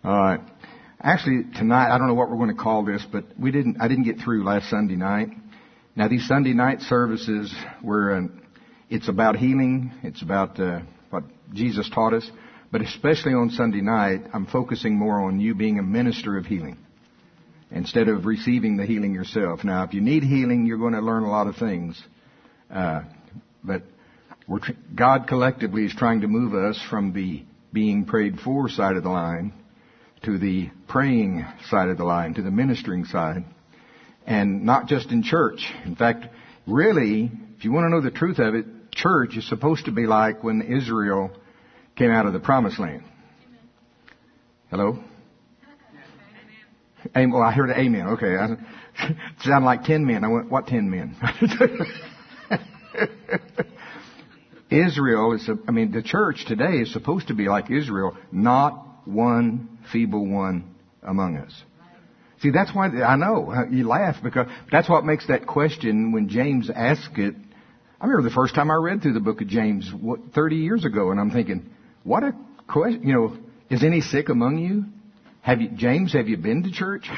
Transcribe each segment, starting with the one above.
All right. Actually, tonight, I don't know what we're going to call this, but I didn't get through last Sunday night. Now, these Sunday night services it's about healing. It's about what Jesus taught us. But especially on Sunday night, I'm focusing more on you being a minister of healing instead of receiving the healing yourself. Now, if you need healing, you're going to learn a lot of things. But God collectively is trying to move us from the being prayed for side of the line to the praying side of the line, to the ministering side. And not just in church. In fact, really, if you want to know the truth of it, church is supposed to be like when Israel came out of the promised land. Hello? Amen. Well, I heard an amen. Okay. It sounded like 10 men. I went, what 10 men? Israel the church today is supposed to be like Israel, not one feeble one among us. See, that's why, I know, you laugh, because that's what makes that question when James asked it. I remember the first time I read through the book of James 30 years ago, and I'm thinking, what a question, is any sick among you? James, have you been to church?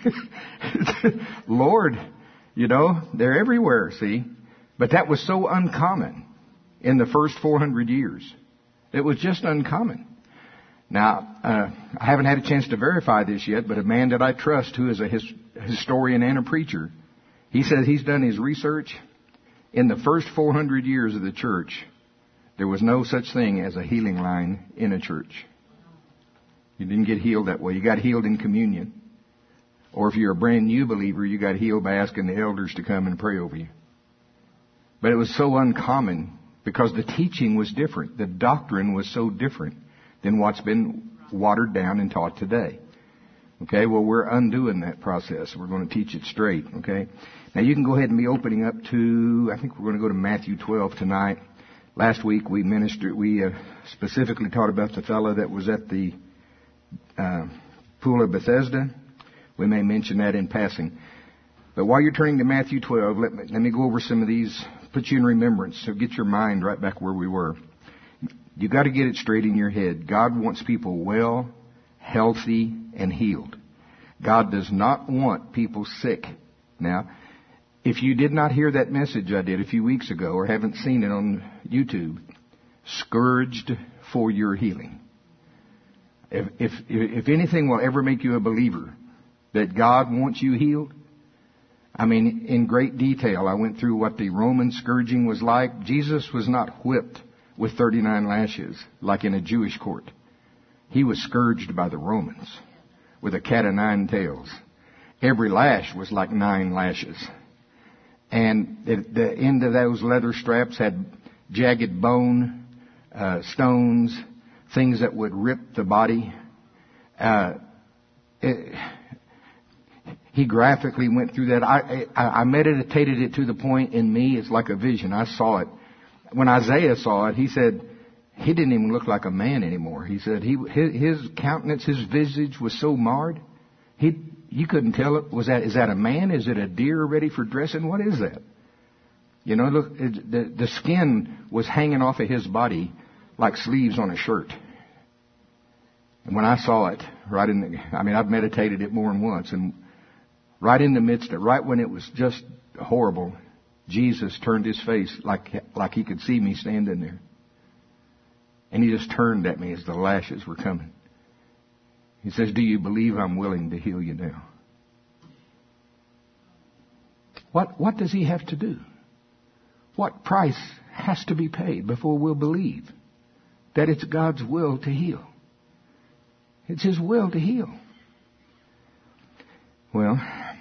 Lord, they're everywhere, see? But that was so uncommon in the first 400 years. It was just uncommon. Now, I haven't had a chance to verify this yet, but a man that I trust who is a historian and a preacher, he says he's done his research. In the first 400 years of the church, there was no such thing as a healing line in a church. You didn't get healed that way. You got healed in communion. Or if you're a brand new believer, you got healed by asking the elders to come and pray over you. But it was so uncommon because the teaching was different. The doctrine was so different than what's been watered down and taught today. Okay, well, we're undoing that process. We're going to teach it straight, okay? Now, you can go ahead and be opening up to, I think we're going to go to Matthew 12 tonight. Last week we specifically taught about the fellow that was at the pool of Bethesda. We may mention that in passing. But while you're turning to Matthew 12, let me go over some of these, put you in remembrance, so get your mind right back where we were. You got to get it straight in your head. God wants people well, healthy, and healed. God does not want people sick. Now, if you did not hear that message I did a few weeks ago or haven't seen it on YouTube, scourged for your healing. If anything will ever make you a believer that God wants you healed, in great detail, I went through what the Roman scourging was like. Jesus was not whipped with 39 lashes like in a Jewish court. He was scourged by the Romans with a cat o' nine tails. Every lash was like 9 lashes. And the end of those leather straps had jagged bone, stones, things that would rip the body. He graphically went through that. I meditated it to the point in me, it's like a vision. I saw it. When Isaiah saw it, he said, he didn't even look like a man anymore. He said his countenance, his visage was so marred. You couldn't tell it. Is that a man? Is it a deer ready for dressing? What is that? Look, the skin was hanging off of his body like sleeves on a shirt. And when I saw it, I've meditated it more than once, and right in the midst of it, right when it was just horrible, Jesus turned his face like he could see me standing there. And he just turned at me as the lashes were coming. He says, "Do you believe I'm willing to heal you now?" What does he have to do? What price has to be paid before we'll believe that it's God's will to heal? It's his will to heal. Well,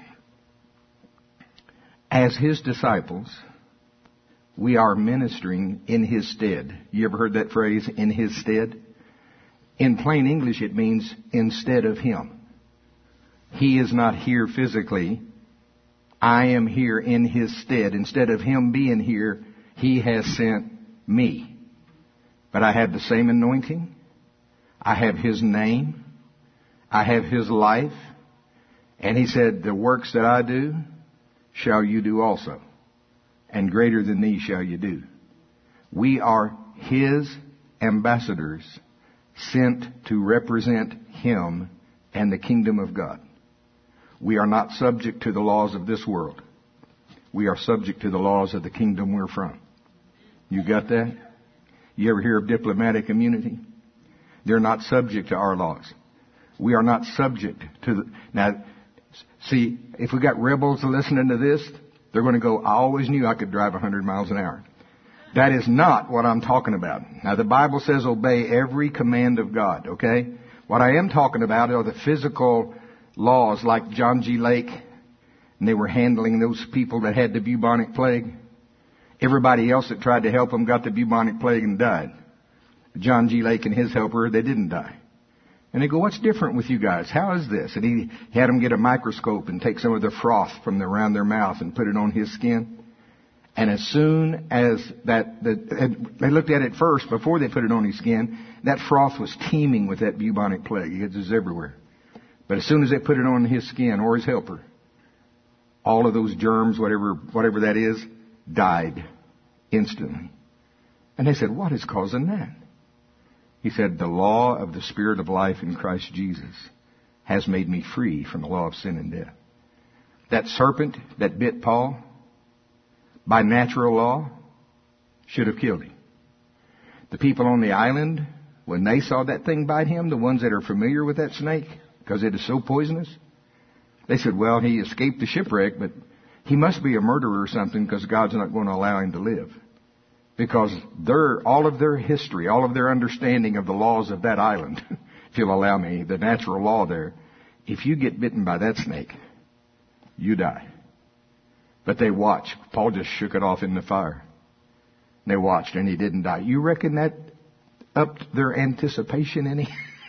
as his disciples, we are ministering in his stead. You ever heard that phrase, in his stead? In plain English, it means instead of him. He is not here physically. I am here in his stead. Instead of him being here, he has sent me. But I have the same anointing. I have his name. I have his life. And he said, the works that I do shall you do also. And greater than these shall you do. We are his ambassadors sent to represent him and the kingdom of God. We are not subject to the laws of this world. We are subject to the laws of the kingdom we're from. You got that? You ever hear of diplomatic immunity? They're not subject to our laws. We are not subject to the... Now, see, if we got rebels listening to this, they're going to go, I always knew I could drive 100 miles an hour. That is not what I'm talking about. Now, the Bible says obey every command of God, okay? What I am talking about are the physical laws like John G. Lake, and they were handling those people that had the bubonic plague. Everybody else that tried to help them got the bubonic plague and died. John G. Lake and his helper, they didn't die. And they go, what's different with you guys? How is this? And he had them get a microscope and take some of the froth from around their mouth and put it on his skin. And as soon as they looked at it first, before they put it on his skin, that froth was teeming with that bubonic plague. It was everywhere. But as soon as they put it on his skin or his helper, all of those germs, whatever that is, died instantly. And they said, what is causing that? He said, the law of the Spirit of life in Christ Jesus has made me free from the law of sin and death. That serpent that bit Paul, by natural law, should have killed him. The people on the island, when they saw that thing bite him, the ones that are familiar with that snake, because it is so poisonous, they said, well, he escaped the shipwreck, but he must be a murderer or something because God's not going to allow him to live. Because all of their history, all of their understanding of the laws of that island, if you'll allow me, the natural law there, if you get bitten by that snake, you die. But they watched. Paul just shook it off in the fire. They watched and he didn't die. You reckon that upped their anticipation any?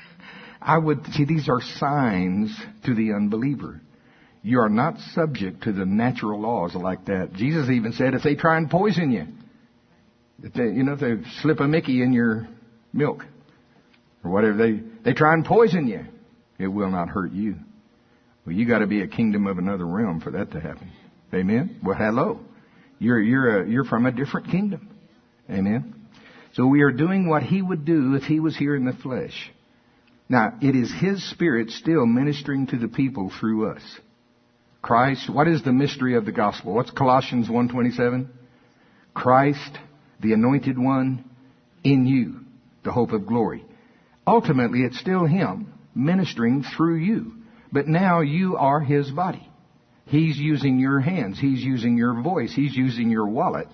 These are signs to the unbeliever. You are not subject to the natural laws like that. Jesus even said if they try and poison you, if they slip a Mickey in your milk or whatever, they try and poison you, it will not hurt you. Well, you got to be a kingdom of another realm for that to happen. Amen? Well, hello. You're from a different kingdom. Amen? So we are doing what he would do if he was here in the flesh. Now, it is his Spirit still ministering to the people through us. Christ, what is the mystery of the gospel? What's Colossians 1:27? Christ, the anointed one, in you, the hope of glory. Ultimately, it's still him ministering through you. But now you are his body. He's using your hands. He's using your voice. He's using your wallet.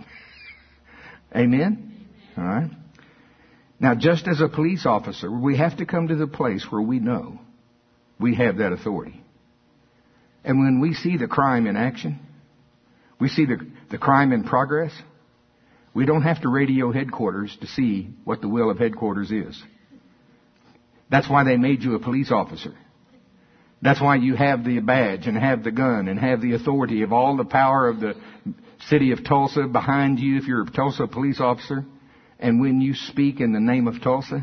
Amen? All right. Now, just as a police officer, we have to come to the place where we know we have that authority. And when we see the crime in action, we see the crime in progress, we don't have to radio headquarters to see what the will of headquarters is. That's why they made you a police officer. That's why you have the badge and have the gun and have the authority of all the power of the city of Tulsa behind you if you're a Tulsa police officer. And when you speak in the name of Tulsa,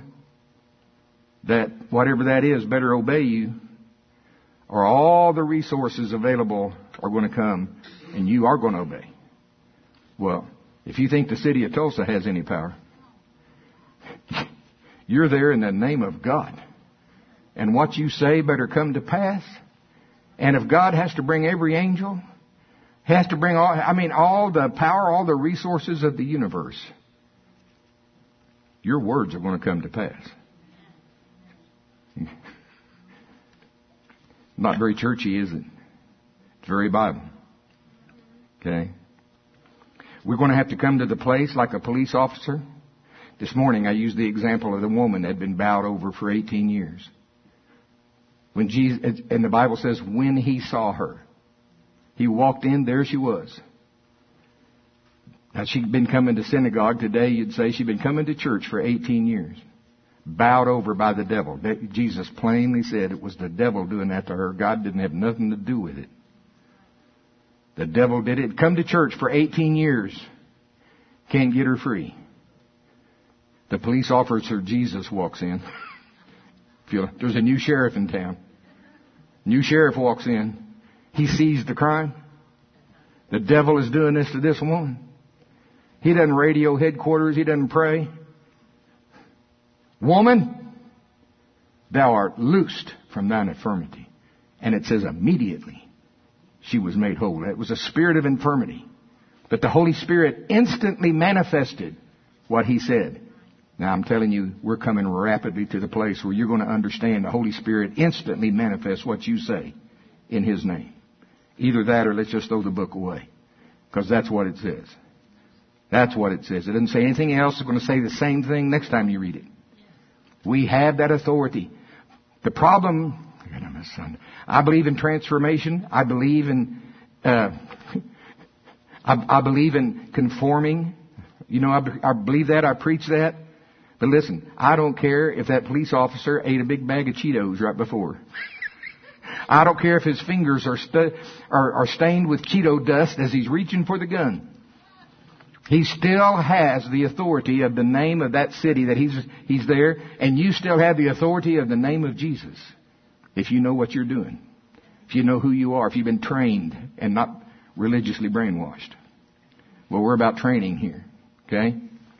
that whatever that is better obey you, or all the resources available are going to come and you are going to obey. Well, if you think the city of Tulsa has any power, you're there in the name of God. And what you say better come to pass. And if God has to bring every angel, has to bring all the power, all the resources of the universe, your words are going to come to pass. Not very churchy, is it? It's very Bible. Okay? We're going to have to come to the place like a police officer. This morning I used the example of the woman that had been bowed over for 18 years. When Jesus, and the Bible says when he saw her, he walked in, there she was. Now, she'd been coming to synagogue. Today, you'd say she'd been coming to church for 18 years. Bowed over by the devil. Jesus plainly said it was the devil doing that to her. God didn't have nothing to do with it. The devil did it. Come to church for 18 years. Can't get her free. The police officer, Jesus, walks in. There's a new sheriff in town. New sheriff walks in. He sees the crime. The devil is doing this to this woman. He doesn't radio headquarters. He doesn't pray. Woman, thou art loosed from thine infirmity. And it says immediately she was made whole. It was a spirit of infirmity. But the Holy Spirit instantly manifested what he said. Now I'm telling you, we're coming rapidly to the place where you're going to understand the Holy Spirit instantly manifests what you say in his name. Either that or let's just throw the book away. Because that's what it says. That's what it says. It doesn't say anything else. It's going to say the same thing next time you read it. We have that authority. The problem, I believe in transformation. I believe in, I believe in conforming. You know, I believe that. I preach that. But listen, I don't care if that police officer ate a big bag of Cheetos right before. I don't care if his fingers are stained with Cheeto dust as he's reaching for the gun. He still has the authority of the name of that city that he's there, and you still have the authority of the name of Jesus. If you know what you're doing, if you know who you are, if you've been trained and not religiously brainwashed. Well, we're about training here, okay?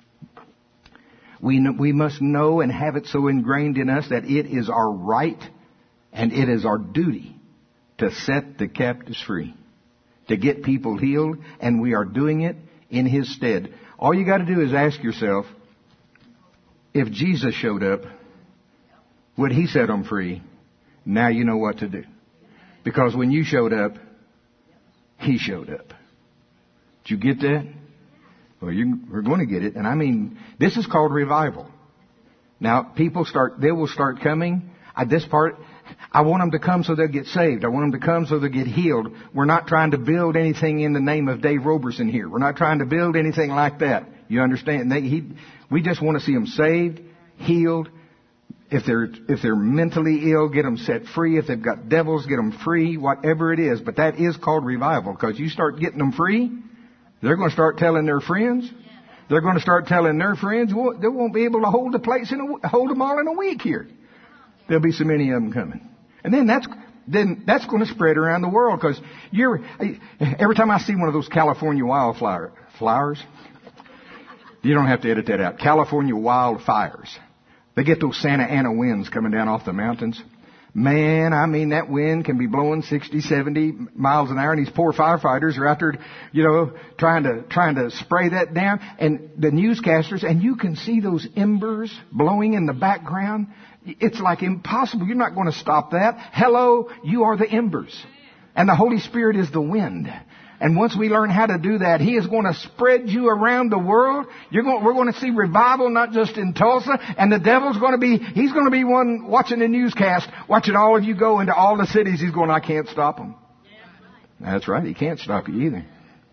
We must know and have it so ingrained in us that it is our right and it is our duty to set the captives free, to get people healed, and we are doing it in his stead. All you got to do is ask yourself, if Jesus showed up, would he set them free? Now you know what to do. Because when you showed up, he showed up. Did you get that? Well, we're going to get it. And I mean, this is called revival. Now, they will start coming. I want them to come so they'll get saved. I want them to come so they'll get healed. We're not trying to build anything in the name of Dave Roberson here. We're not trying to build anything like that. You understand? We just want to see them saved, healed. If they're mentally ill, get them set free. If they've got devils, get them free. Whatever it is. But that is called revival, because you start getting them free, they're going to start telling their friends. They're going to start telling their friends. They won't be able to hold the place hold them all in a week here. There'll be so many of them coming. And then that's going to spread around the world, because every time I see one of those California flowers, you don't have to edit that out. California wildfires. They get those Santa Ana winds coming down off the mountains. Man, I mean, that wind can be blowing 60, 70 miles an hour, and these poor firefighters are out there, trying to spray that down. And the newscasters, and you can see those embers blowing in the background. It's like impossible. You're not going to stop that. Hello, you are the embers. And the Holy Spirit is the wind. And once we learn how to do that, he is going to spread you around the world. We're going to see revival, not just in Tulsa. And the devil's he's going to be one watching the newscast, watching all of you go into all the cities. He's going, I can't stop him. That's right. He can't stop you either.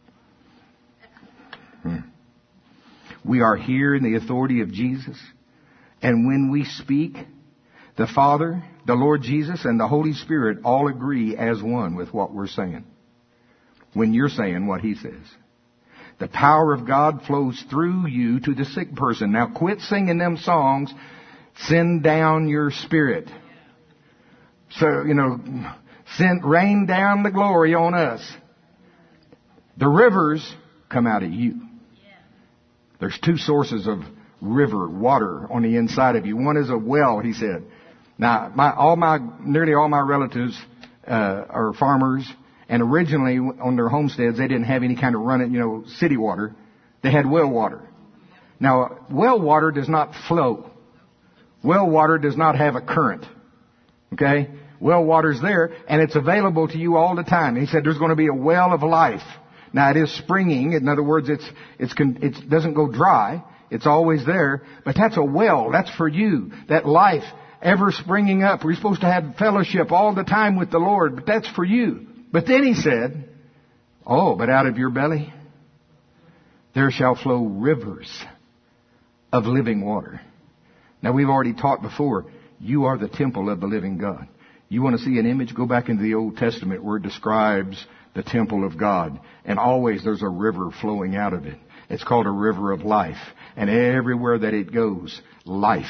We are here in the authority of Jesus. And when we speak, the Father, the Lord Jesus, and the Holy Spirit all agree as one with what we're saying. When you're saying what he says. The power of God flows through you to the sick person. Now quit singing them songs. Send down your spirit. So, rain down the glory on us. The rivers come out of you. There's two sources of river water on the inside of you. One is a well, he said. Now, nearly all my relatives are farmers. And originally, on their homesteads, they didn't have any kind of running, city water. They had well water. Now, well water does not flow. Well water does not have a current. Okay? Well water's there, and it's available to you all the time. He said there's going to be a well of life. Now, it is springing. In other words, it doesn't go dry. It's always there. But that's a well. That's for you. That life ever springing up. We're supposed to have fellowship all the time with the Lord, but that's for you. But then he said, but out of your belly there shall flow rivers of living water. Now, we've already taught before, you are the temple of the living God. You want to see an image? Go back into the Old Testament where it describes the temple of God. And always there's a river flowing out of it. It's called a river of life. And everywhere that it goes, life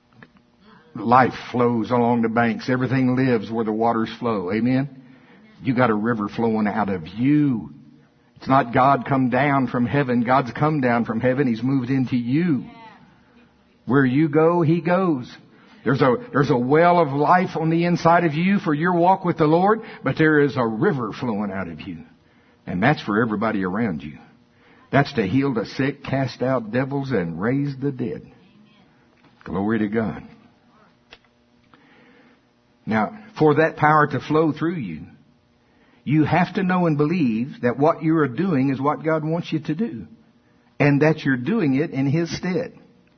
flows along the banks. Everything lives where the waters flow. Amen? You got a river flowing out of you. It's not God come down from heaven. God's come down from heaven. He's moved into you. Where you go, he goes. There's a well of life on the inside of you for your walk with the Lord, but there is a river flowing out of you. And that's for everybody around you. That's to heal the sick, cast out devils, and raise the dead. Glory to God. Now, for that power to flow through you, you have to know and believe that what you are doing is what God wants you to do. And that you're doing it in His stead.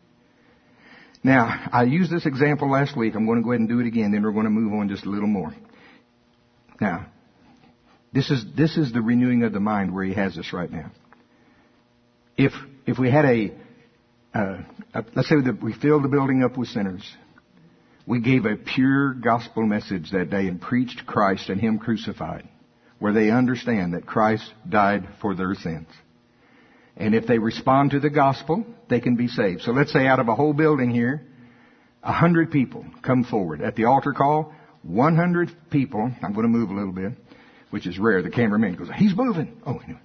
Now, I used this example last week. I'm going to go ahead and do it again. Then we're going to move on just a little more. Now, this is the renewing of the mind where He has us right now. If we had let's say that we filled the building up with sinners. We gave a pure gospel message that day and preached Christ and Him crucified, where they understand that Christ died for their sins. And if they respond to the gospel, they can be saved. So let's say out of a whole building here, 100 people come forward. At the altar call, 100 people, I'm going to move a little bit, which is rare. The cameraman goes, he's moving. Oh, anyway.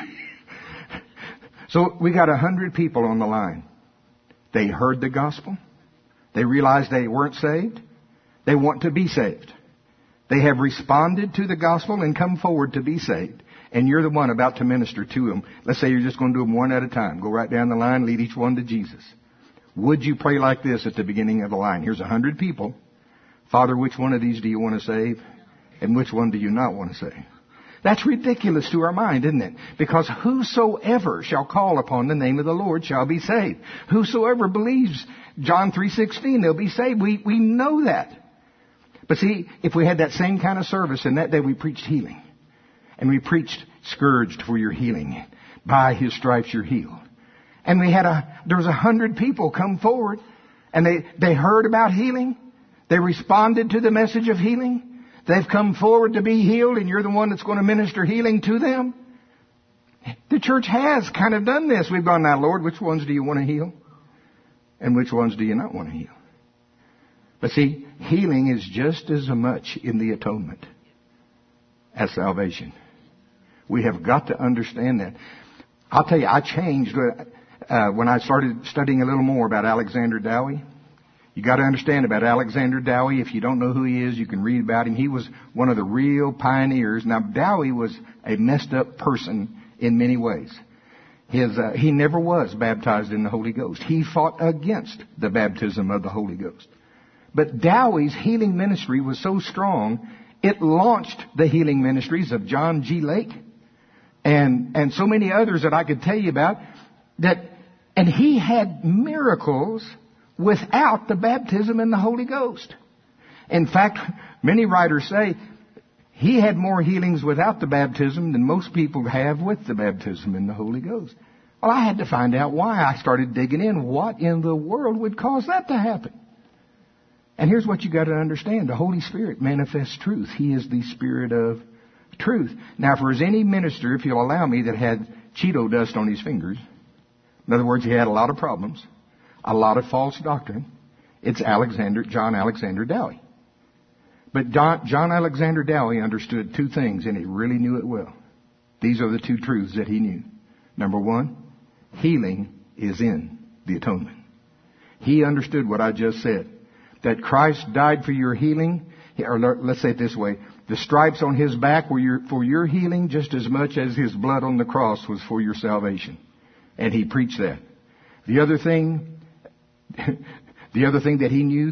So we got 100 people on the line. They heard the gospel. They realized they weren't saved. They want to be saved. They have responded to the gospel and come forward to be saved. And you're the one about to minister to them. Let's say you're just going to do them one at a time. Go right down the line, lead each one to Jesus. Would you pray like this at the beginning of the line? Here's 100 people. Father, which one of these do you want to save? And which one do you not want to save? That's ridiculous to our mind, isn't it? Because whosoever shall call upon the name of the Lord shall be saved. Whosoever believes John 3:16, they'll be saved. We know that. But see, if we had that same kind of service, and that day we preached healing. And we preached scourged for your healing. By His stripes you're healed. And there was 100 people come forward. And they heard about healing. They responded to the message of healing. They've come forward to be healed, and you're the one that's going to minister healing to them. The church has kind of done this. We've gone, now, Lord, which ones do you want to heal? And which ones do you not want to heal? But see, healing is just as much in the atonement as salvation. We have got to understand that. I'll tell you, I changed when I started studying a little more about Alexander Dowie. You got to understand about Alexander Dowie. If you don't know who he is, you can read about him. He was one of the real pioneers. Now, Dowie was a messed up person in many ways. He never was baptized in the Holy Ghost. He fought against the baptism of the Holy Ghost. But Dowie's healing ministry was so strong, it launched the healing ministries of John G. Lake and so many others that I could tell you about. And he had miracles without the baptism in the Holy Ghost. In fact, many writers say he had more healings without the baptism than most people have with the baptism in the Holy Ghost. Well, I had to find out why. I started digging in. What in the world would cause that to happen? And here's what you got to understand. The Holy Spirit manifests truth. He is the Spirit of truth. Now, if there's any minister, if you'll allow me, that had Cheeto dust on his fingers, in other words, he had a lot of problems, a lot of false doctrine, it's John Alexander Dowie. But John Alexander Dowie understood two things, and he really knew it well. These are the two truths that he knew. Number one, healing is in the atonement. He understood what I just said, that Christ died for your healing, or let's say it this way, the stripes on His back were for your healing just as much as His blood on the cross was for your salvation. And he preached that. The other thing that he knew,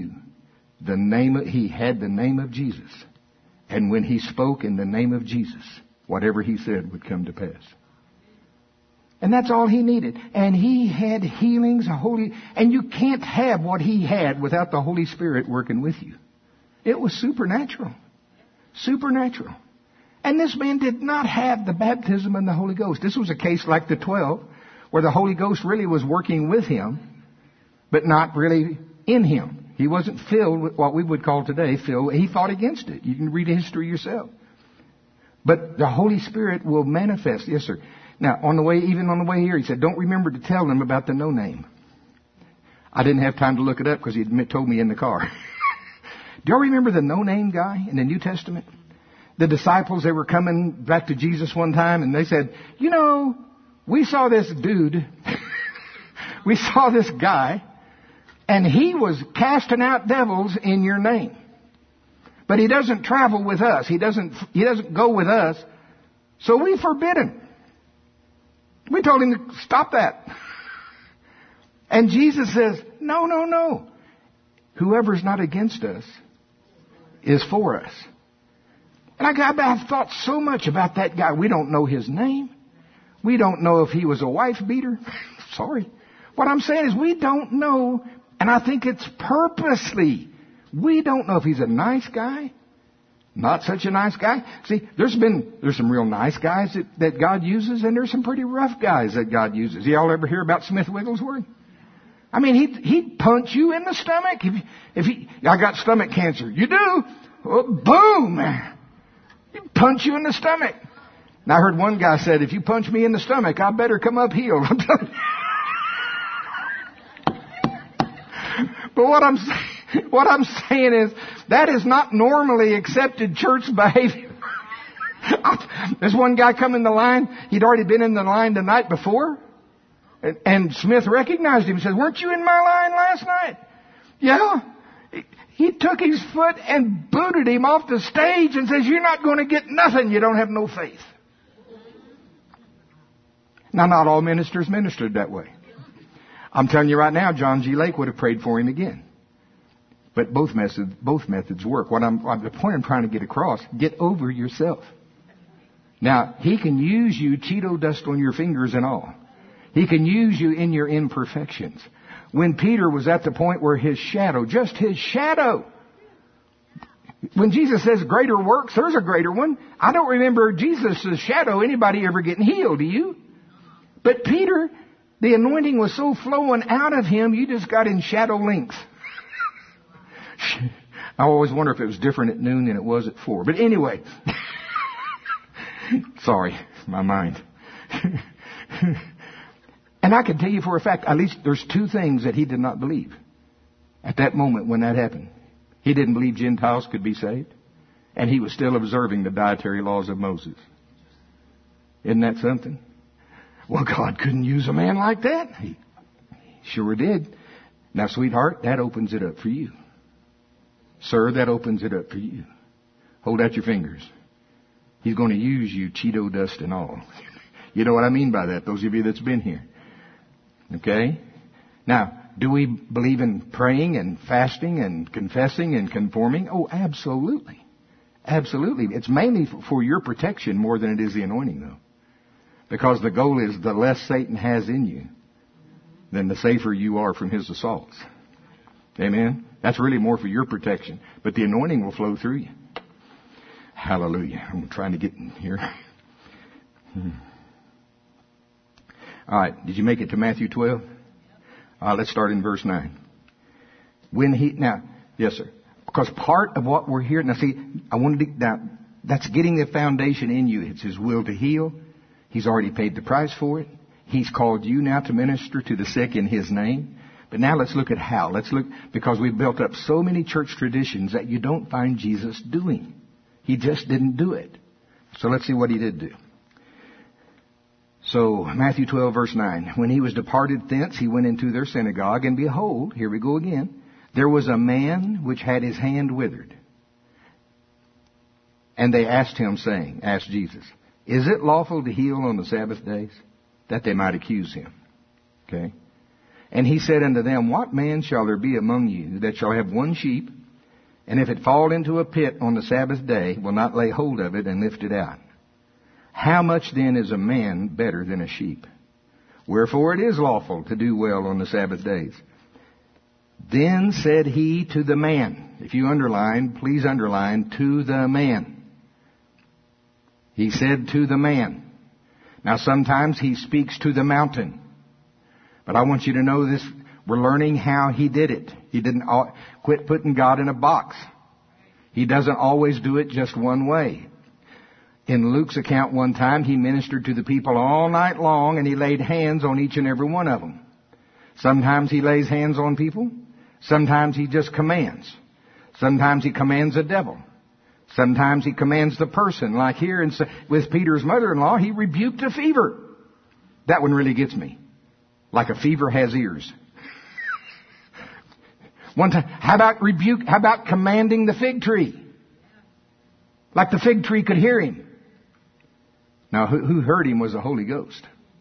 he had the name of Jesus. And when he spoke in the name of Jesus, whatever he said would come to pass. And that's all he needed. And he had healings, and you can't have what he had without the Holy Spirit working with you. It was supernatural. Supernatural. And this man did not have the baptism in the Holy Ghost. This was a case like the 12, where the Holy Ghost really was working with him, but not really in him. He wasn't filled with what we would call today filled. He fought against it. You can read the history yourself. But the Holy Spirit will manifest. Yes, sir. Now, even on the way here, he said, don't remember to tell them about the no name. I didn't have time to look it up because he told me in the car. Do y'all remember the no name guy in the New Testament? The disciples, they were coming back to Jesus one time and they said, we saw this dude, we saw this guy And He was casting out devils in your name. But He doesn't travel with us. He doesn't go with us. So we forbid Him. We told Him to stop that. And Jesus says, no. Whoever's not against us is for us. And I've thought so much about that guy. We don't know his name. We don't know if he was a wife beater. Sorry. What I'm saying is we don't know, and I think it's purposely. We don't know if he's a nice guy, not such a nice guy. See, there's some real nice guys that God uses, and there's some pretty rough guys that God uses. Y'all ever hear about Smith Wigglesworth? I mean, he'd punch you in the stomach. I got stomach cancer. You do? Oh, boom! He'd punch you in the stomach. And I heard one guy said, if you punch me in the stomach, I better come up healed. I'm telling you. But what I'm saying is, that is not normally accepted church behavior. There's one guy come in the line. He'd already been in the line the night before. And Smith recognized him and said, weren't you in my line last night? Yeah. He took his foot and booted him off the stage and says, you're not going to get nothing. You don't have no faith. Now, not all ministers ministered that way. I'm telling you right now, John G. Lake would have prayed for him again. But both methods work. The point I'm trying to get across, get over yourself. Now, He can use you, Cheeto dust on your fingers and all. He can use you in your imperfections. When Peter was at the point where just his shadow. When Jesus says greater works, there's a greater one. I don't remember Jesus' shadow, anybody ever getting healed, do you? But Peter, the anointing was so flowing out of him, you just got in shadow length. I always wonder if it was different at noon than it was at 4. But anyway. Sorry, my mind. And I can tell you for a fact, at least there's 2 things that he did not believe at that moment when that happened. He didn't believe Gentiles could be saved. And he was still observing the dietary laws of Moses. Isn't that something? Well, God couldn't use a man like that. He sure did. Now, sweetheart, that opens it up for you. Sir, that opens it up for you. Hold out your fingers. He's going to use you, Cheeto dust and all. You know what I mean by that, those of you that's been here. Okay? Now, do we believe in praying and fasting and confessing and conforming? Oh, absolutely. Absolutely. It's mainly for your protection more than it is the anointing, though. Because the goal is the less Satan has in you, then the safer you are from his assaults. Amen? That's really more for your protection. But the anointing will flow through you. Hallelujah. I'm trying to get in here. All right. Did you make it to Matthew 12? Let's start in verse 9. Yes, sir. Because part of what we're hearing, that's getting the foundation in you. It's His will to heal. He's already paid the price for it. He's called you now to minister to the sick in His name. But now let's look at how. Because we've built up so many church traditions that you don't find Jesus doing. He just didn't do it. So let's see what He did do. So, Matthew 12, verse 9. When He was departed thence, He went into their synagogue, and behold, here we go again, there was a man which had his hand withered. And they asked Jesus, is it lawful to heal on the Sabbath days? That they might accuse Him. Okay. And He said unto them, what man shall there be among you that shall have one sheep, and if it fall into a pit on the Sabbath day, will not lay hold of it and lift it out? How much then is a man better than a sheep? Wherefore it is lawful to do well on the Sabbath days. Then said He to the man. If you underline, please underline, to the man. He said to the man. Now sometimes He speaks to the mountain. But I want you to know this. We're learning how He did it. He didn't quit putting God in a box. He doesn't always do it just one way. In Luke's account one time, He ministered to the people all night long and He laid hands on each and every one of them. Sometimes He lays hands on people. Sometimes He just commands. Sometimes He commands a devil. Sometimes He commands the person. Like here with Peter's mother-in-law, He rebuked a fever. That one really gets me. Like a fever has ears. One time, how about rebuke? How about commanding the fig tree? Like the fig tree could hear him. Now, who heard him was the Holy Ghost.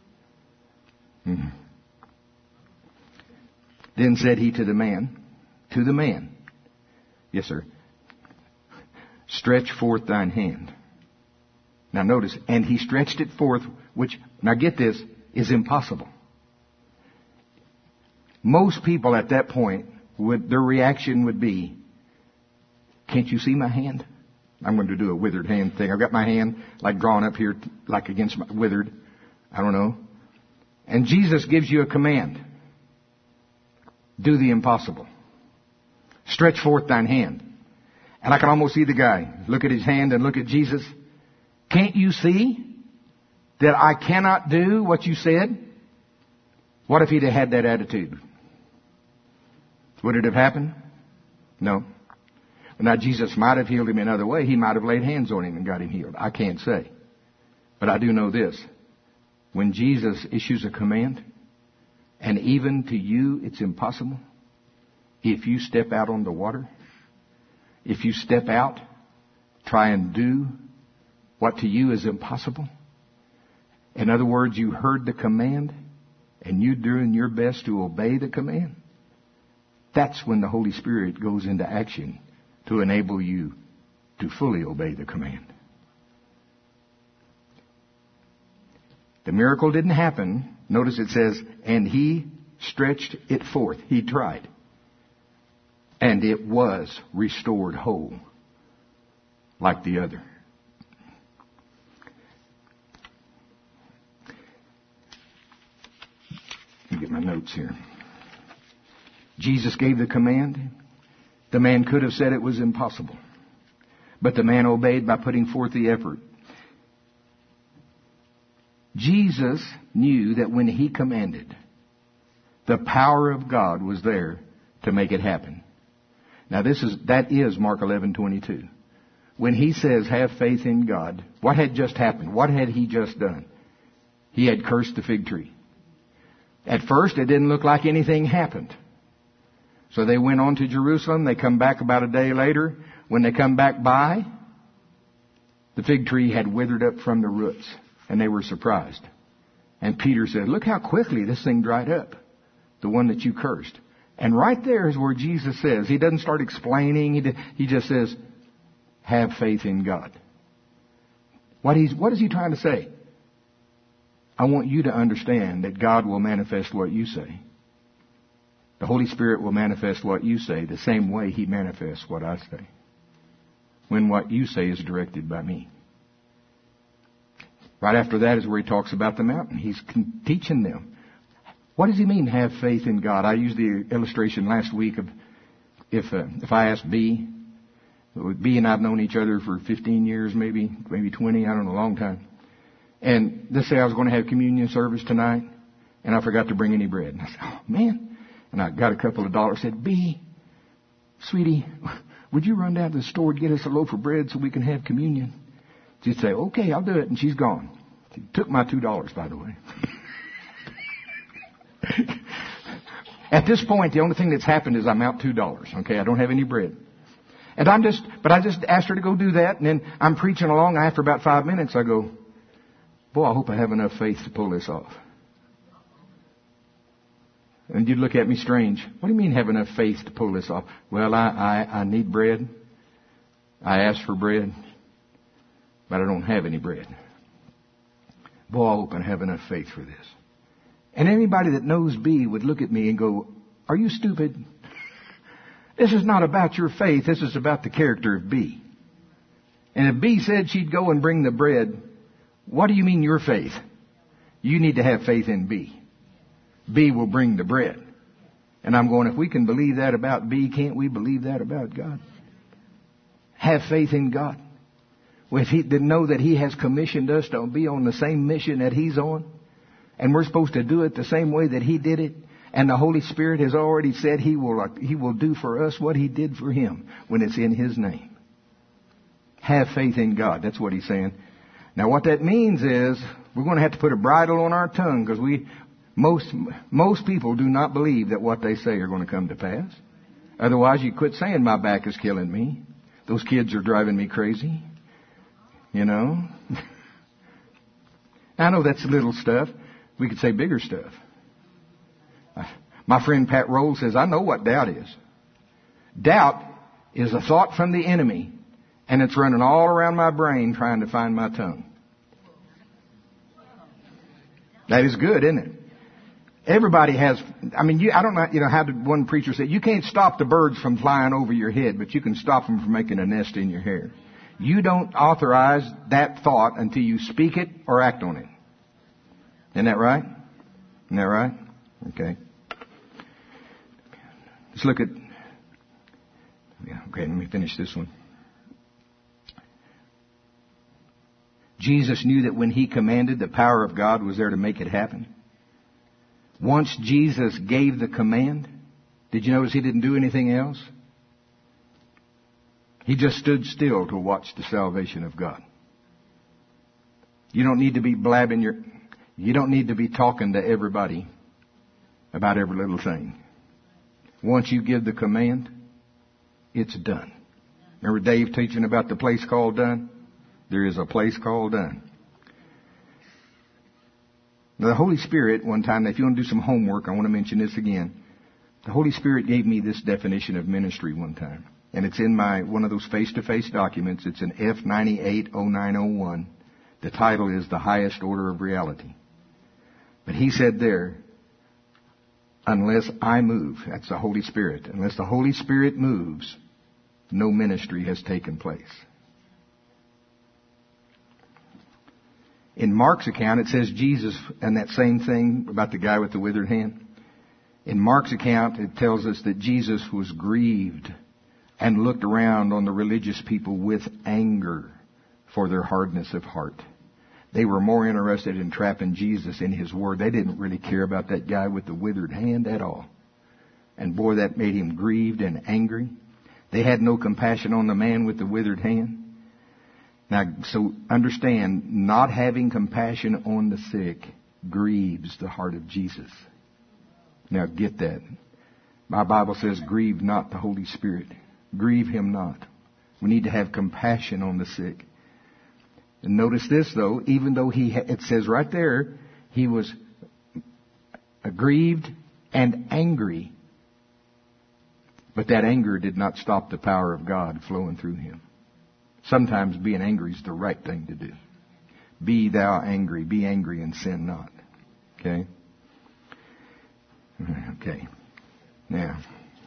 Then said he to the man, yes, sir, stretch forth thine hand. Now notice, and he stretched it forth, which, now get this, is impossible. Most people at that point, their reaction would be, can't you see my hand? I'm going to do a withered hand thing. I've got my hand like drawn up here, like against my withered. I don't know. And Jesus gives you a command. Do the impossible. Stretch forth thine hand. And I can almost see the guy look at his hand and look at Jesus. Can't you see that I cannot do what you said? What if he'd have had that attitude? Would it have happened? No. Now, Jesus might have healed him another way. He might have laid hands on him and got him healed. I can't say. But I do know this. When Jesus issues a command, and even to you it's impossible, if you step out on the water, if you step out, try and do what to you is impossible. In other words, you heard the command, and you're doing your best to obey the command. That's when the Holy Spirit goes into action to enable you to fully obey the command. The miracle didn't happen. Notice it says, and he stretched it forth. He tried. And it was restored whole, like the other. Let me get my notes here. Jesus gave the command. The man could have said it was impossible. But the man obeyed by putting forth the effort. Jesus knew that when he commanded, the power of God was there to make it happen. Now that is Mark 11:22. When he says, have faith in God, what had just happened? What had he just done? He had cursed the fig tree. At first, it didn't look like anything happened. So they went on to Jerusalem. They come back about a day later. When they come back by, the fig tree had withered up from the roots. And they were surprised. And Peter said, look how quickly this thing dried up. The one that you cursed. And right there is where Jesus says, he doesn't start explaining. He just says, have faith in God. What is he trying to say? I want you to understand that God will manifest what you say. The Holy Spirit will manifest what you say the same way he manifests what I say. When what you say is directed by me. Right after that is where he talks about the mountain. He's teaching them. What does he mean, have faith in God? I used the illustration last week of if I asked B and I've known each other for 15 years, maybe 20, I don't know, a long time. And let's say I was going to have communion service tonight, and I forgot to bring any bread. And I said, oh, man. And I got a couple of dollars, said, B, sweetie, would you run down to the store and get us a loaf of bread so we can have communion? She'd say, okay, I'll do it. And she's gone. She took my $2, by the way. At this point, the only thing that's happened is I'm out $2. Okay, I don't have any bread. And I just asked her to go do that. And then I'm preaching along. After about 5 minutes, I go, boy, I hope I have enough faith to pull this off. And you'd look at me strange. What do you mean have enough faith to pull this off? Well, I need bread. I asked for bread. But I don't have any bread. Boy, I hope I have enough faith for this. And anybody that knows B would look at me and go, are you stupid? This is not about your faith. This is about the character of B. And if B said she'd go and bring the bread, what do you mean your faith? You need to have faith in B. B will bring the bread. And I'm going, if we can believe that about B, can't we believe that about God? Have faith in God. Well, if he didn't know that he has commissioned us to be on the same mission that he's on, and we're supposed to do it the same way that he did it, and the Holy Spirit has already said he will do for us what he did for him when it's in his name. Have faith in God. That's what he's saying. Now, what that means is we're going to have to put a bridle on our tongue because most people do not believe that what they say are going to come to pass. Otherwise, you quit saying my back is killing me. Those kids are driving me crazy. You know? I know that's little stuff. We could say bigger stuff. My friend Pat Rowles says, I know what doubt is. Doubt is a thought from the enemy, and it's running all around my brain trying to find my tongue. That is good, isn't it? Everybody has, I don't know, how did one preacher say, you can't stop the birds from flying over your head, but you can stop them from making a nest in your hair. You don't authorize that thought until you speak it or act on it. Isn't that right? Isn't that right? Okay. Let's look at, let me finish this one. Jesus knew that when He commanded, the power of God was there to make it happen. Once Jesus gave the command, did you notice He didn't do anything else? He just stood still to watch the salvation of God. You don't need to be you don't need to be talking to everybody about every little thing. Once you give the command, it's done. Remember Dave teaching about the place called done? There is a place called done. Now, the Holy Spirit, one time, if you want to do some homework, I want to mention this again. The Holy Spirit gave me this definition of ministry one time. And it's in one of those face-to-face documents. It's an F980901. The title is The Highest Order of Reality. But he said there, unless I move, that's the Holy Spirit, unless the Holy Spirit moves, no ministry has taken place. In Mark's account, it says Jesus, and that same thing about the guy with the withered hand. In Mark's account, it tells us that Jesus was grieved and looked around on the religious people with anger for their hardness of heart. They were more interested in trapping Jesus in His word. They didn't really care about that guy with the withered hand at all. And boy, that made Him grieved and angry. They had no compassion on the man with the withered hand. Now, so understand, not having compassion on the sick grieves the heart of Jesus. Now get that. My Bible says, grieve not the Holy Spirit. Grieve Him not. We need to have compassion on the sick. And notice this though, even though it says right there, He was aggrieved and angry. But that anger did not stop the power of God flowing through Him. Sometimes being angry is the right thing to do. Be thou angry. Be angry and sin not. Okay? Okay. Now.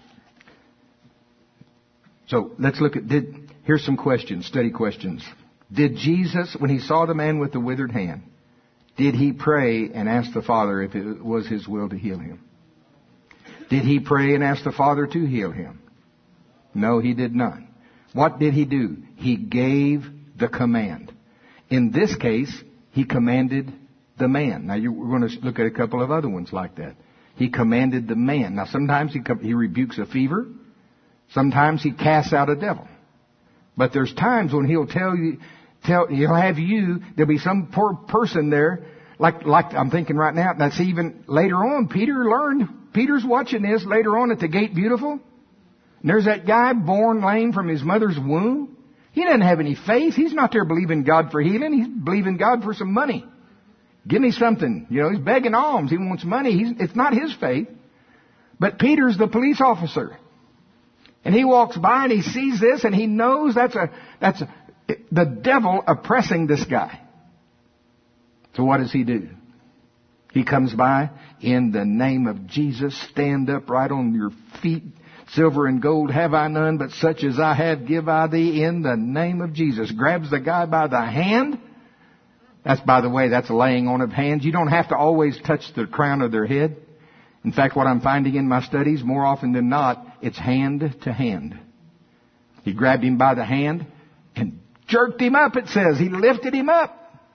So let's look at, here's some questions, study questions. Did Jesus, when He saw the man with the withered hand, did He pray and ask the Father if it was His will to heal him? Did He pray and ask the Father to heal him? No, He did not. What did He do? He gave the command. In this case, He commanded the man. Now, we're going to look at a couple of other ones like that. He commanded the man. Now, sometimes He rebukes a fever. Sometimes He casts out a devil. But there's times when He'll He'll have you, there'll be some poor person there, like I'm thinking right now, that's even later on, Peter's watching this later on at the Gate Beautiful. And there's that guy born lame from his mother's womb. He doesn't have any faith. He's not there believing God for healing. He's believing God for some money. Give me something. He's begging alms. He wants money. It's not his faith. But Peter's the police officer. And he walks by and he sees this and he knows that's the devil oppressing this guy. So what does he do? He comes by, in the name of Jesus, stand up right on your feet. Silver and gold have I none, but such as I have give I thee in the name of Jesus. Grabs the guy by the hand. That's, by the way, that's a laying on of hands. You don't have to always touch the crown of their head. In fact, what I'm finding in my studies, more often than not, it's hand to hand. He grabbed him by the hand and jerked him up, it says. He lifted him up.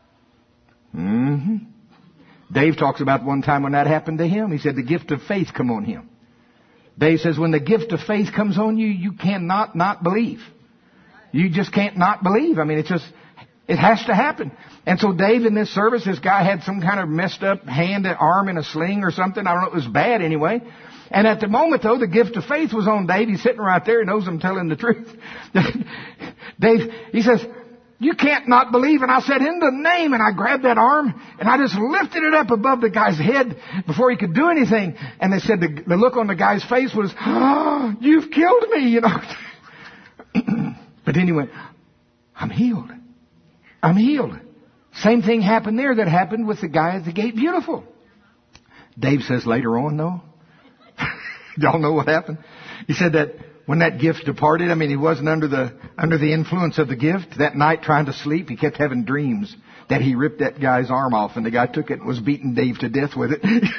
Dave talks about one time when that happened to him. He said the gift of faith come on him. Dave says when the gift of faith comes on you, you cannot not believe. You just can't not believe. It's just, It has to happen. And so Dave, in this service, this guy had some kind of messed up hand and arm in a sling or something. I don't know. It was bad anyway. And at the moment, though, the gift of faith was on Dave. He's sitting right there. He knows I'm telling the truth. Dave, he says, you can't not believe. And I said, in the name. And I grabbed that arm and I just lifted it up above the guy's head before he could do anything. And they said the look on the guy's face was, oh, you've killed me, you know. But then he went, I'm healed. I'm healed. Same thing happened there that happened with the guy at the Gate Beautiful. Dave says later on, though, y'all know what happened? He said that when that gift departed, I mean, he wasn't under the influence of the gift. That night trying to sleep, he kept having dreams that he ripped that guy's arm off and the guy took it and was beating Dave to death with it.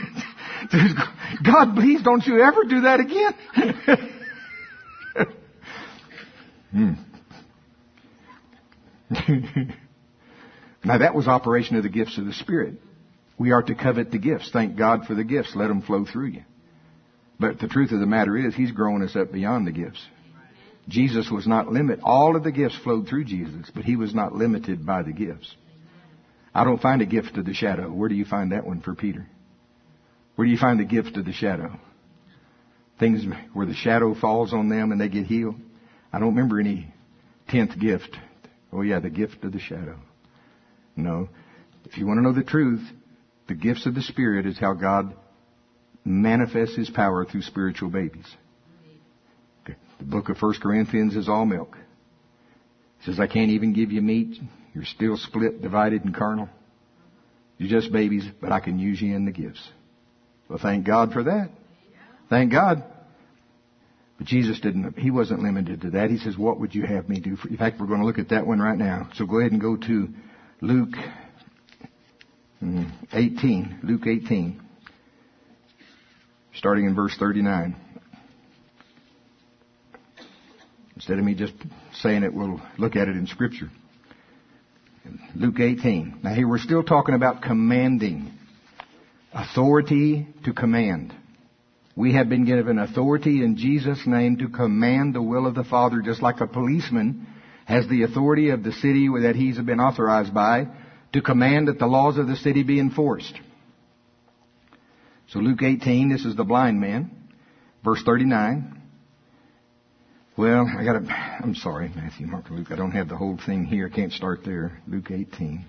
God, please don't you ever do that again. Now that was operation of the gifts of the Spirit. We are to covet the gifts. Thank God for the gifts. Let them flow through you. But the truth of the matter is, He's growing us up beyond the gifts. Jesus was not limited. All of the gifts flowed through Jesus, but He was not limited by the gifts. I don't find a gift of the shadow. Where do you find that one for Peter? Where do you find the gift of the shadow? Things where the shadow falls on them and they get healed. I don't remember any 10th gift. Oh yeah, the gift of the shadow. No. If you want to know the truth, the gifts of the Spirit is how God manifests His power through spiritual babies. Okay. The book of 1 Corinthians is all milk. It says, I can't even give you meat. You're still split, divided, and carnal. You're just babies, but I can use you in the gifts. Well, thank God for that. Thank God. But Jesus He wasn't limited to that. He says, what would you have me do for you? In fact, we're going to look at that one right now. So go ahead and go to Luke 18. Luke 18. Starting in verse 39. Instead of me just saying it, we'll look at it in Scripture. Luke 18. Now here we're still talking about commanding. Authority to command. We have been given authority in Jesus' name to command the will of the Father, just like a policeman has the authority of the city that he's been authorized by to command that the laws of the city be enforced. So Luke 18, this is the blind man. Verse 39. Well, I'm sorry, Matthew, Mark, Luke. I don't have the whole thing here. I can't start there. Luke 18.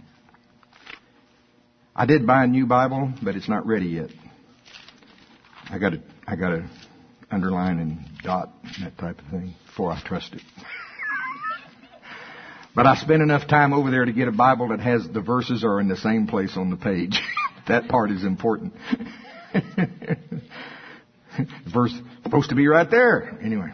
I did buy a new Bible, but it's not ready yet. I got to underline and dot and that type of thing before I trust it. But I spent enough time over there to get a Bible that has the verses are in the same place on the page. That part is important. Verse supposed to be right there. Anyway.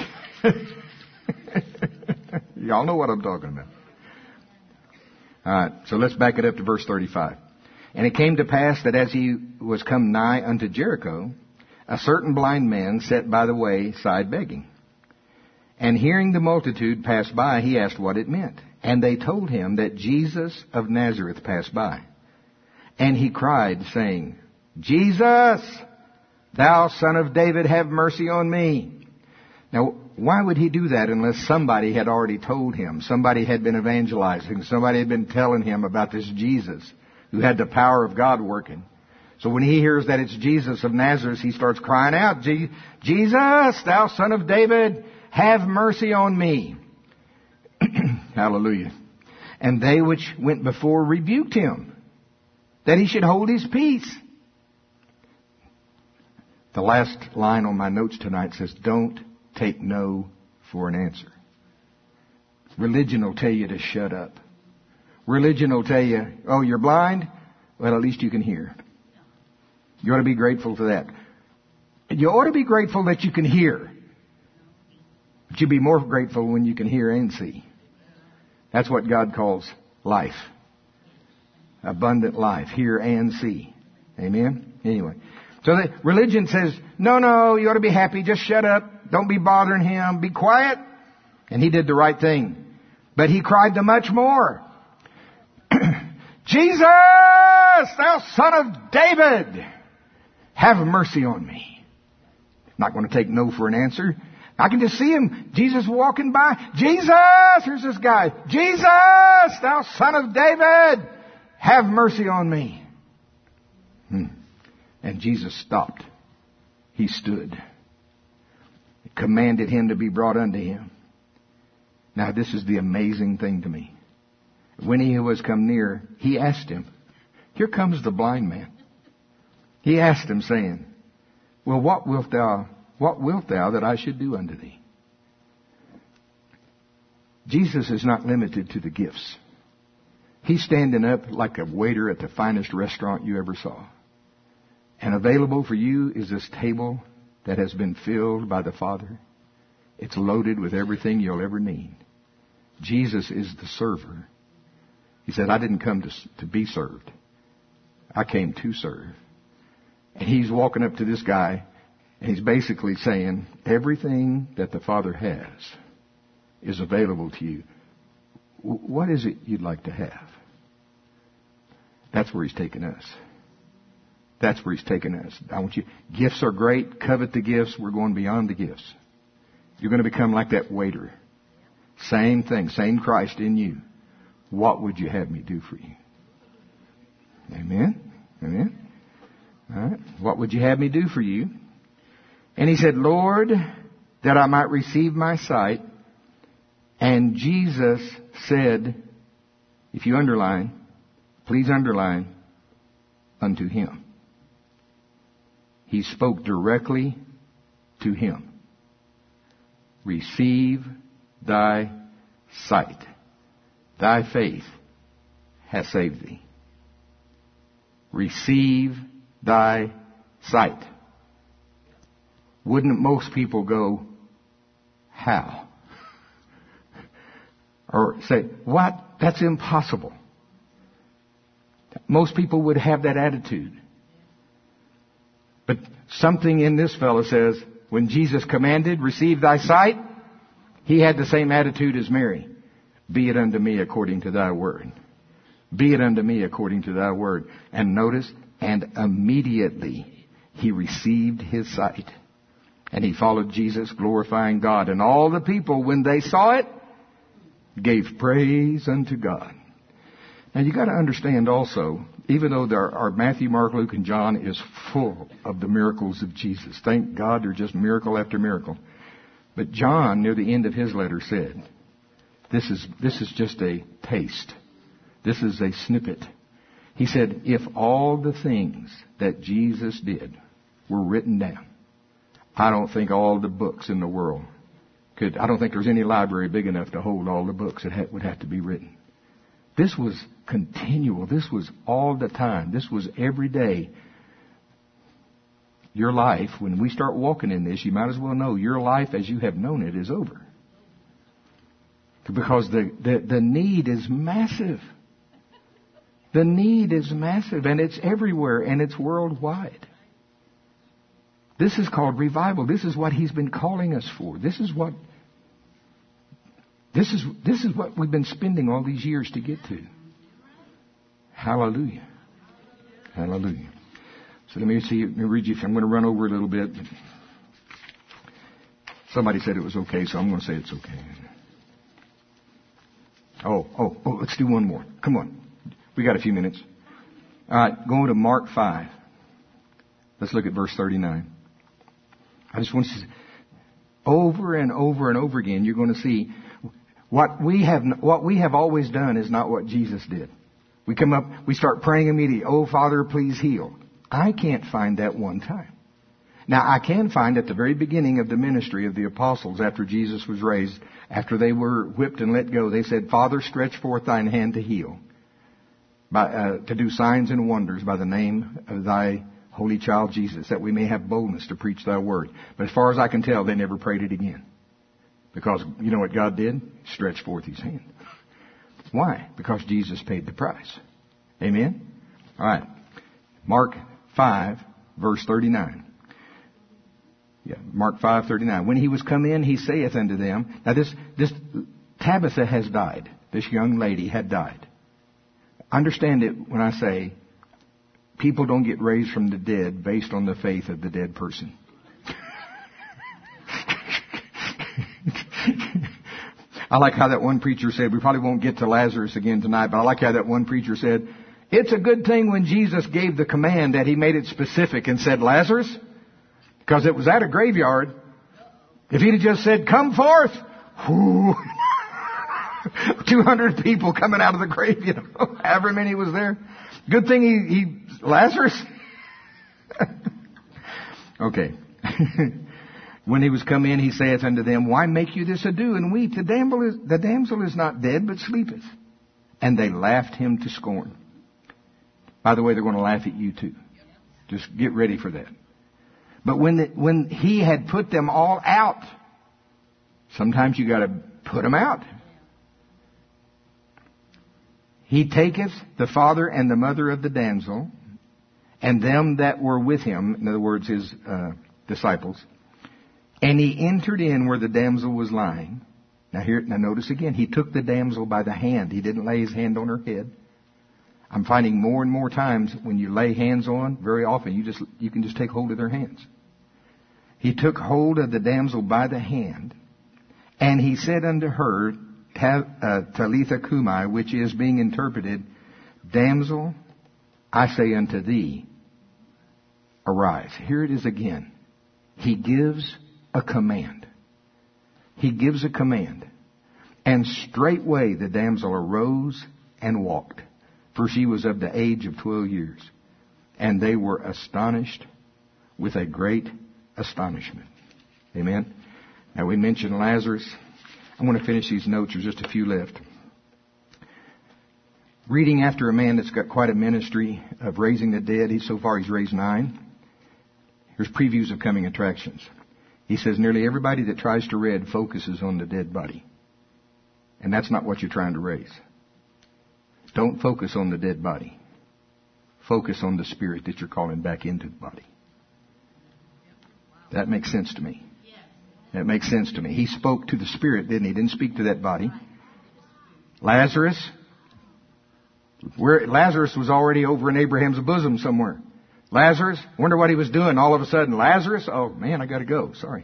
Y'all know what I'm talking about. Alright, so let's back it up to verse 35. And it came to pass that as he was come nigh unto Jericho, a certain blind man sat by the wayside begging. And hearing the multitude pass by, he asked what it meant. And they told him that Jesus of Nazareth passed by. And he cried, saying, Jesus, thou son of David, have mercy on me. Now, why would he do that unless somebody had already told him? Somebody had been evangelizing. Somebody had been telling him about this Jesus who had the power of God working. So when he hears that it's Jesus of Nazareth, he starts crying out, Jesus, thou son of David, have mercy on me. Hallelujah. And they which went before rebuked him, that he should hold his peace. The last line on my notes tonight says, don't take no for an answer. Religion will tell you to shut up. Religion will tell you, oh, you're blind? Well, at least you can hear. You ought to be grateful for that. You ought to be grateful that you can hear. But you'd be more grateful when you can hear and see. That's what God calls life. Abundant life. Hear and see. Amen? Anyway. So religion says, no, you ought to be happy. Just shut up. Don't be bothering him. Be quiet. And he did the right thing. But he cried the much more. Jesus, thou son of David, have mercy on me. Not going to take no for an answer. I can just see him. Jesus walking by. Jesus! Here's this guy. Jesus! Thou son of David! Have mercy on me. And Jesus stopped. He stood. Commanded him to be brought unto him. Now this is the amazing thing to me. When he was come near, he asked him. Here comes the blind man. He asked him, saying, well, what wilt thou that I should do unto thee? Jesus is not limited to the gifts. He's standing up like a waiter at the finest restaurant you ever saw. And available for you is this table that has been filled by the Father. It's loaded with everything you'll ever need. Jesus is the server. He said, I didn't come to be served. I came to serve. And he's walking up to this guy, and he's basically saying, everything that the Father has is available to you. What is it you'd like to have? That's where he's taking us. That's where he's taking us. I want you. Gifts are great. Covet the gifts. We're going beyond the gifts. You're going to become like that waiter. Same thing. Same Christ in you. What would you have me do for you? Amen. Amen. All right. What would you have me do for you? And he said, Lord, that I might receive my sight. And Jesus said, if you underline, please underline, unto him. He spoke directly to him. Receive thy sight. Thy faith has saved thee. Receive thy sight. Wouldn't most people go, how? Or say, what? That's impossible. Most people would have that attitude. But something in this fellow says, when Jesus commanded, receive thy sight, he had the same attitude as Mary. Be it unto me according to thy word. Be it unto me according to thy word. And notice, and immediately he received his sight. And he followed Jesus, glorifying God. And all the people, when they saw it, gave praise unto God. Now you got to understand also, even though our Matthew, Mark, Luke, and John is full of the miracles of Jesus. Thank God they're just miracle after miracle. But John, near the end of his letter, said, this is just a taste. This is a snippet. He said, if all the things that Jesus did were written down, I don't think all the books in the world I don't think there's any library big enough to hold all the books that would have to be written. This was continual. This was all the time. This was every day. Your life, when we start walking in this, you might as well know your life as you have known it is over. Because the need is massive. The need is massive, and it's everywhere, and it's worldwide. This is called revival. This is what he's been calling us for. This is what we've been spending all these years to get to. Hallelujah. Hallelujah. So let me read you. I'm going to run over a little bit. Somebody said it was okay, so I'm going to say it's okay. Oh, let's do one more. Come on. We got a few minutes. All right, going to Mark 5. Let's look at verse 39. I just want to see, over and over and over again, you're going to see what we have always done is not what Jesus did. We come up, we start praying immediately, oh Father, please heal. I can't find that one time. Now I can find at the very beginning of the ministry of the apostles after Jesus was raised, after they were whipped and let go, they said, Father, stretch forth thine hand to heal, to do signs and wonders by the name of thy holy child Jesus, that we may have boldness to preach thy word. But as far as I can tell, they never prayed it again. Because you know what God did? Stretched forth his hand. Why? Because Jesus paid the price. Amen? All right. Mark 5, verse 39. Yeah, Mark 5, 39. When he was come in, he saith unto them, now this Tabitha has died. This young lady had died. Understand it when I say, people don't get raised from the dead based on the faith of the dead person. I like how that one preacher said, we probably won't get to Lazarus again tonight, but I like how that one preacher said, it's a good thing when Jesus gave the command that he made it specific and said Lazarus, because it was at a graveyard. If he'd have just said, come forth, whoo, 200 people coming out of the grave, however many was there. Good thing he Lazarus. Okay. When he was come in, he saith unto them, why make you this ado and weep? The damsel is not dead, but sleepeth. And they laughed him to scorn. By the way, they're going to laugh at you too. Just get ready for that. But when he had put them all out, sometimes you got to put them out. He taketh the father and the mother of the damsel, and them that were with him, in other words, his disciples, and he entered in where the damsel was lying. Now notice again, he took the damsel by the hand. He didn't lay his hand on her head. I'm finding more and more times when you lay hands on, very often you can just take hold of their hands. He took hold of the damsel by the hand, and he said unto her, Talitha cumi, which is being interpreted, damsel, I say unto thee, arise. Here it is again. He gives a command. He gives a command. And straightway the damsel arose and walked, for she was of the age of 12 years. And they were astonished with a great astonishment. Amen. Now we mentioned Lazarus. I want to finish these notes. There's just a few left. Reading after a man that's got quite a ministry of raising the dead. So far he's raised 9. Here's previews of coming attractions. He says nearly everybody that tries to read focuses on the dead body. And that's not what you're trying to raise. Don't focus on the dead body. Focus on the spirit that you're calling back into the body. That makes sense to me. That makes sense to me. He spoke to the spirit, didn't he? He didn't speak to that body. Lazarus was already over in Abraham's bosom somewhere. Lazarus, wonder what he was doing all of a sudden. Lazarus, oh man, I got to go. Sorry.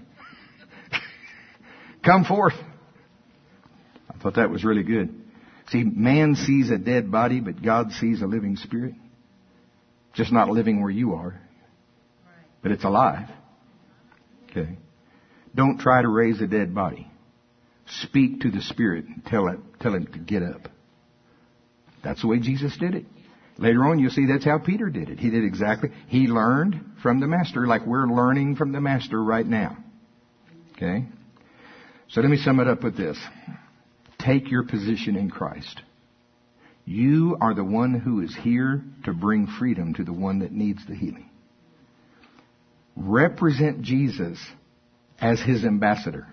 Come forth. I thought that was really good. See, man sees a dead body, but God sees a living spirit. Just not living where you are, but it's alive. Okay. Don't try to raise a dead body. Speak to the spirit and tell him to get up. That's the way Jesus did it. Later on, you'll see that's how Peter did it. He did exactly. He learned from the Master like we're learning from the Master right now. Okay? So let me sum it up with this. Take your position in Christ. You are the one who is here to bring freedom to the one that needs the healing. Represent Jesus as his ambassador.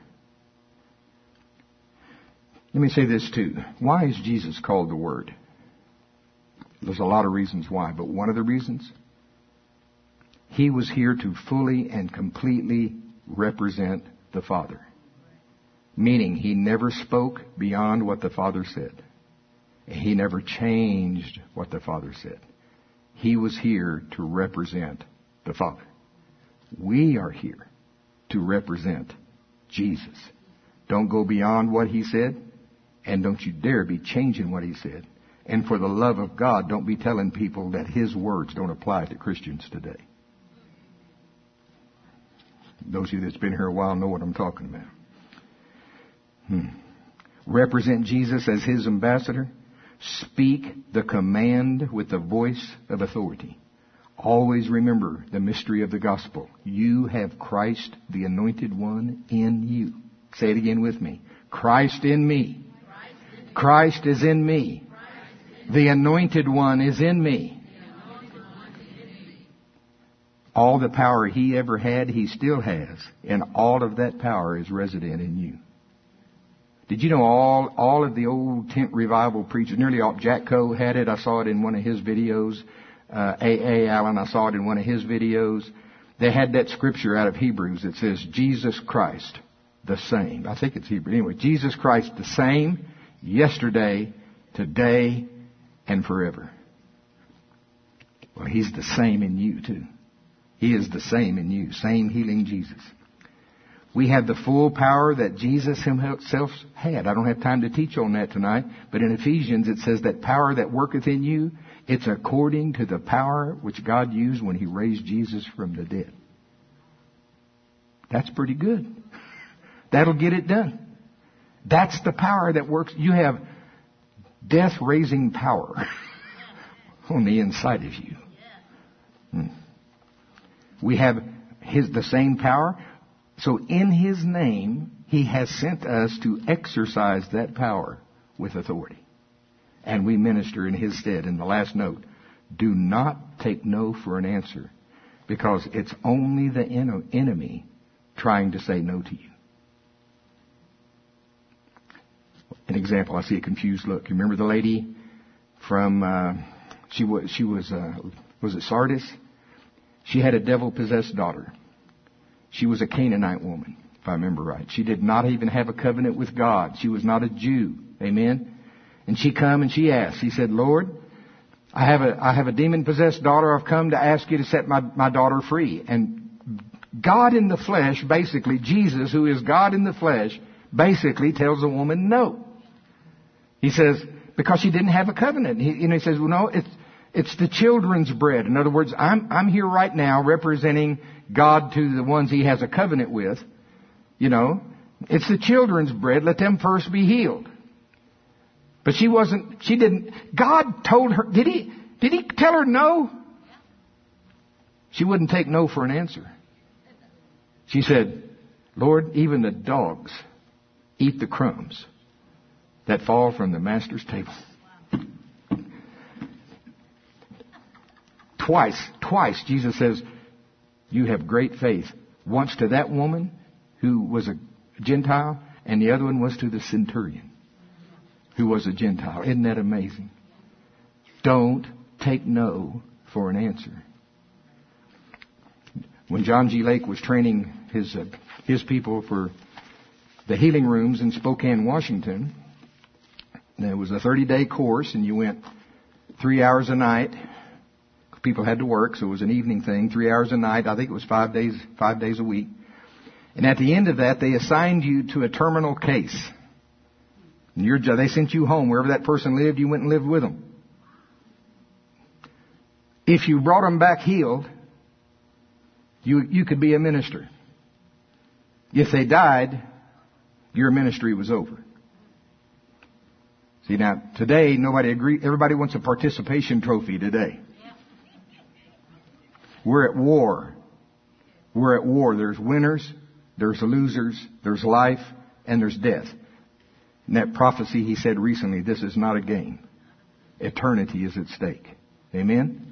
Let me say this too. Why is Jesus called the Word? There's a lot of reasons why, but one of the reasons, he was here to fully and completely represent the Father. Meaning he never spoke beyond what the Father said. He never changed what the Father said. He was here to represent the Father. We are here to represent Jesus. Don't go beyond what he said, and don't you dare be changing what he said. And for the love of God, don't be telling people that his words don't apply to Christians today. Those of you that's been here a while know what I'm talking about. Represent Jesus as his ambassador. Speak the command with the voice of authority. Always remember the mystery of the gospel. You have Christ, the anointed one, in you. Say it again with me. Christ in me. Christ is in me. The anointed one is in me. All the power he ever had, he still has. And all of that power is resident in you. Did you know all of the old tent revival preachers, nearly all, Jack Coe had it. I saw it in one of his videos. A. Allen, I saw it in one of his videos. They had that scripture out of Hebrews that says, Jesus Christ, the same. I think it's Hebrew. Anyway, Jesus Christ, the same, yesterday, today, and forever. Well, he's the same in you too. He is the same in you. Same healing Jesus. We have the full power that Jesus himself had. I don't have time to teach on that tonight, but in Ephesians it says that power that worketh in you, it's according to the power which God used when He raised Jesus from the dead. That's pretty good. That'll get it done. That's the power that works. You have death-raising power on the inside of you. We have the same power. So in His name, He has sent us to exercise that power with authority. And we minister in His stead. In the last note, do not take no for an answer, because it's only the enemy trying to say no to you. An example, I see a confused look. You remember the lady from, she was it Sardis? She had a devil-possessed daughter. She was a Canaanite woman, if I remember right. She did not even have a covenant with God. She was not a Jew. Amen? And she come and she asked. She said, Lord, I have a demon-possessed daughter. I've come to ask you to set my daughter free. And God in the flesh, basically, Jesus, who is God in the flesh, basically tells the woman no. He says, because she didn't have a covenant. He says, well, no, it's the children's bread. In other words, I'm here right now representing God to the ones He has a covenant with. It's the children's bread. Let them first be healed. But God told her, did He tell her no? She wouldn't take no for an answer. She said, Lord, even the dogs eat the crumbs that fall from the master's table. Twice Jesus says, you have great faith. Once to that woman who was a Gentile, and the other one was to the centurion who was a Gentile. Isn't that amazing? Don't take no for an answer. When John G. Lake was training his people for the healing rooms in Spokane, Washington, there was a 30-day course, and you went 3 hours a night. People had to work, so it was an evening thing, 3 hours a night. I think it was 5 days a week. And at the end of that, they assigned you to a terminal case. And they sent you home. Wherever that person lived, you went and lived with them. If you brought them back healed, you could be a minister. If they died, your ministry was over. See, now, today, everybody wants a participation trophy today. We're at war. We're at war. There's winners, there's losers, there's life, and there's death. In that prophecy, he said recently, this is not a game. Eternity is at stake. Amen?